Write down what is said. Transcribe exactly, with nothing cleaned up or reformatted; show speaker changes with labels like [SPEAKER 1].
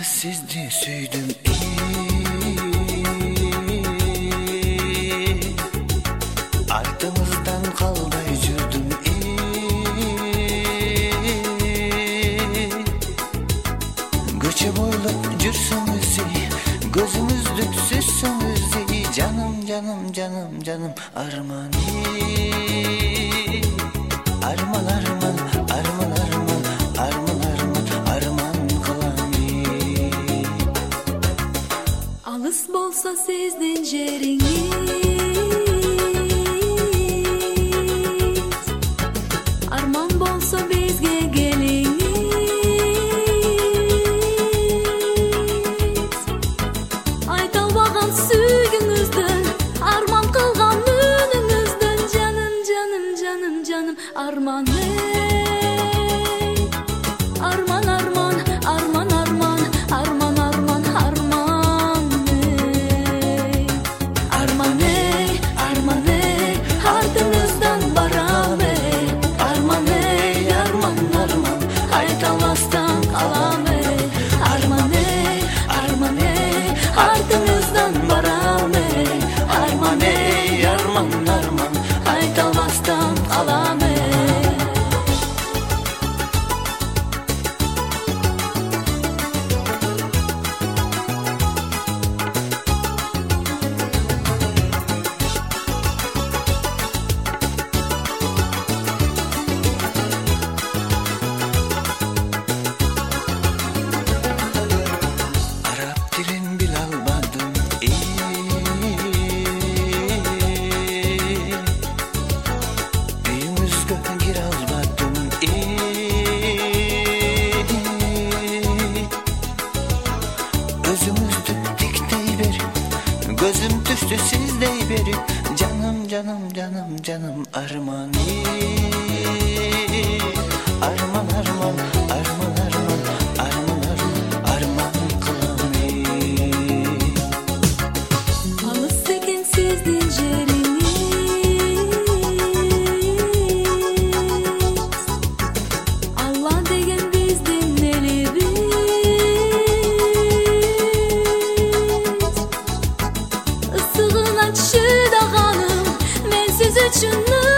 [SPEAKER 1] sizdi süydüm ardımızdan kalday жүрдüm Göçe boylap жүрсөңүз gözümüzdü süzsöңүz canım canım canım canım arman arman arman arman arman arman arman arman kılani
[SPEAKER 2] Alыс болса сиздин жериңиз арман болсо бизге келиңиз айта албаган сүйгүңүздүн арман кылган үнүңүздүн жаным жаным жаным жаным арман арман арман арман арман арман арман арман арман арман артыңыздан барам арман арман арман айта албастан калам арман арман артыңыздан барам арман арман арман айта албастан калам Gözüm düştü sizdey beri canım canım canım canım arman arman arman arman arman arman arman arman kılami Alыс экен сиздин жериңиз Алла деген биздин элибиз Issığın açı da hanım men siz üçün